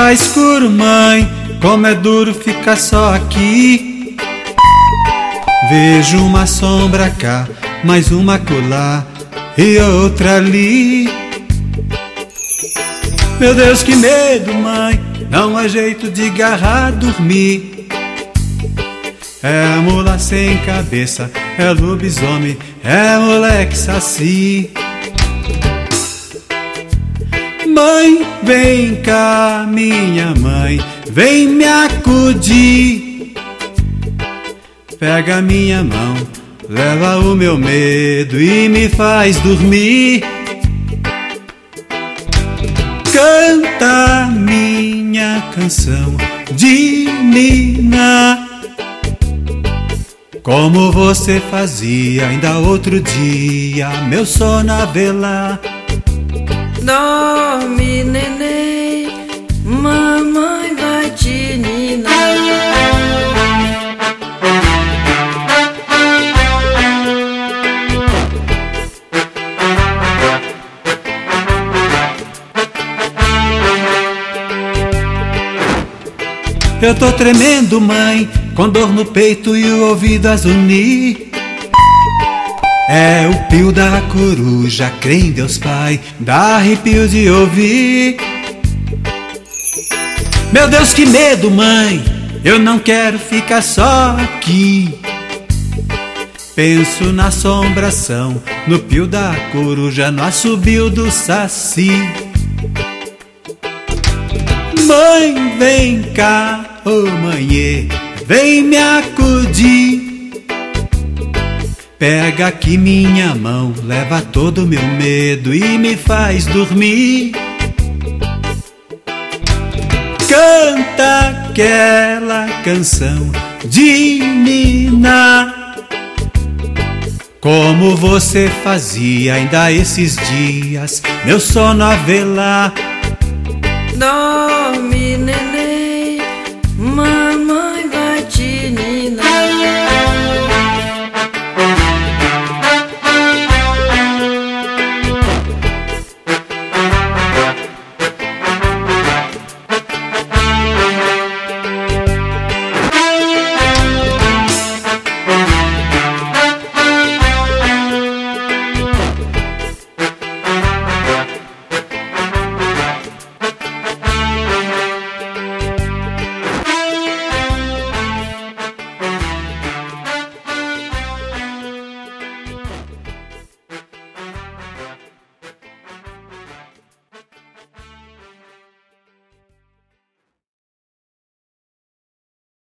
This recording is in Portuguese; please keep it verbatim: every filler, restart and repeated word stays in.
Tá escuro, mãe, como é duro ficar só aqui. Vejo uma sombra cá, mais uma acolá e outra ali. Meu Deus, que medo, mãe, não há jeito de garrar dormir. É mula sem cabeça, é lobisomem, é moleque saci. Mãe, vem cá, minha mãe, vem me acudir. Pega minha mão, leva o meu medo e me faz dormir. Canta minha canção de Nina, como você fazia ainda outro dia, meu sono a velar. Dorme, neném, mamãe vai te ninar. Eu tô tremendo, mãe, com dor no peito e o ouvido a zunir. É o pio da coruja, crê em Deus Pai, dá arrepio de ouvir. Meu Deus, que medo, mãe, eu não quero ficar só aqui. Penso na assombração, no pio da coruja, no assobio do saci. Mãe, vem cá, ô oh, mãe, vem me acudir. Pega aqui minha mão, leva todo o meu medo e me faz dormir. Canta aquela canção de Nina, como você fazia ainda esses dias, meu sono a velar. Dorme,